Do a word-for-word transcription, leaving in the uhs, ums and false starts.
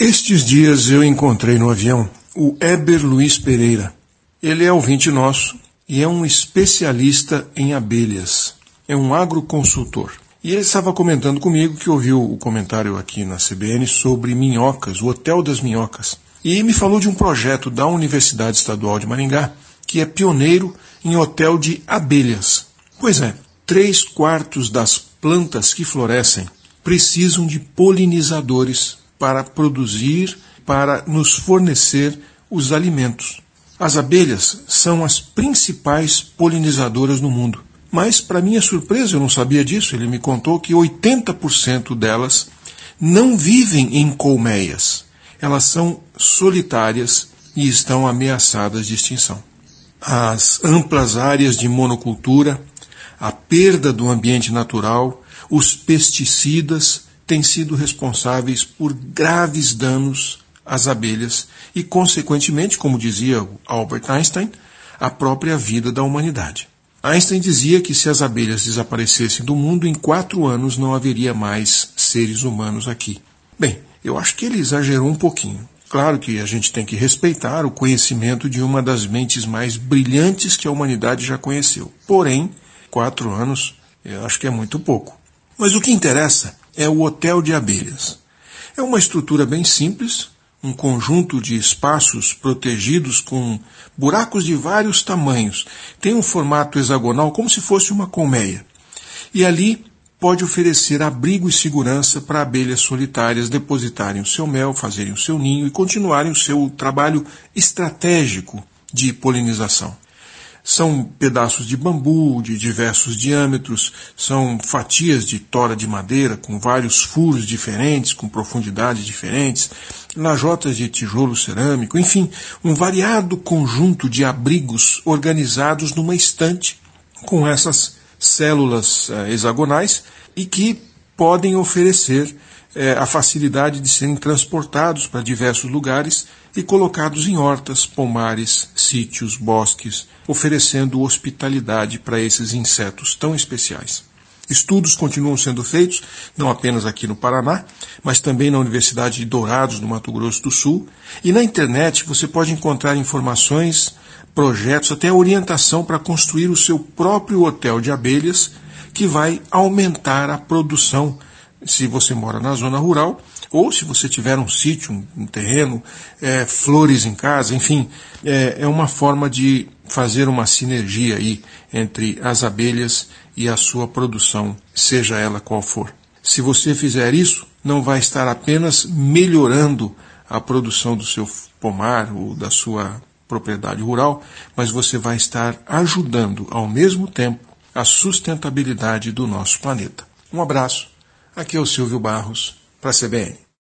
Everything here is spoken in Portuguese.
Estes dias eu encontrei no avião o Heber Luiz Pereira. Ele é ouvinte nosso e é um especialista em abelhas. É um agroconsultor. E ele estava comentando comigo que ouviu o comentário aqui na C B N sobre minhocas, o Hotel das Minhocas. E me falou de um projeto da Universidade Estadual de Maringá, que é pioneiro em hotel de abelhas. Pois é, três quartos das plantas que florescem precisam de polinizadores para produzir, para nos fornecer os alimentos. As abelhas são as principais polinizadoras no mundo. Mas, para minha surpresa, eu não sabia disso, ele me contou que oitenta por cento delas não vivem em colmeias. Elas são solitárias e estão ameaçadas de extinção. As amplas áreas de monocultura, a perda do ambiente natural, os pesticidas têm sido responsáveis por graves danos às abelhas e, consequentemente, como dizia Albert Einstein, a própria vida da humanidade. Einstein dizia que se as abelhas desaparecessem do mundo, em quatro anos não haveria mais seres humanos aqui. Bem, eu acho que ele exagerou um pouquinho. Claro que a gente tem que respeitar o conhecimento de uma das mentes mais brilhantes que a humanidade já conheceu. Porém, quatro anos eu acho que é muito pouco. Mas o que interessa é o Hotel de Abelhas. É uma estrutura bem simples, um conjunto de espaços protegidos com buracos de vários tamanhos. Tem um formato hexagonal como se fosse uma colmeia. E ali pode oferecer abrigo e segurança para abelhas solitárias depositarem o seu mel, fazerem o seu ninho e continuarem o seu trabalho estratégico de polinização. São pedaços de bambu de diversos diâmetros, são fatias de tora de madeira com vários furos diferentes, com profundidades diferentes, lajotas de tijolo cerâmico, enfim, um variado conjunto de abrigos organizados numa estante com essas células eh, hexagonais e que podem oferecer eh, a facilidade de serem transportados para diversos lugares e colocados em hortas, pomares, sítios, bosques, oferecendo hospitalidade para esses insetos tão especiais. Estudos continuam sendo feitos, não apenas aqui no Paraná, mas também na Universidade de Dourados, no Mato Grosso do Sul, e na internet você pode encontrar informações, projetos, até orientação para construir o seu próprio hotel de abelhas, que vai aumentar a produção, se você mora na zona rural, ou se você tiver um sítio, um, um terreno, é, flores em casa, enfim, é, é uma forma de fazer uma sinergia aí entre as abelhas e a sua produção, seja ela qual for. Se você fizer isso, não vai estar apenas melhorando a produção do seu pomar ou da sua propriedade rural, mas você vai estar ajudando ao mesmo tempo a sustentabilidade do nosso planeta. Um abraço. Aqui é o Silvio Barros, para a C B N.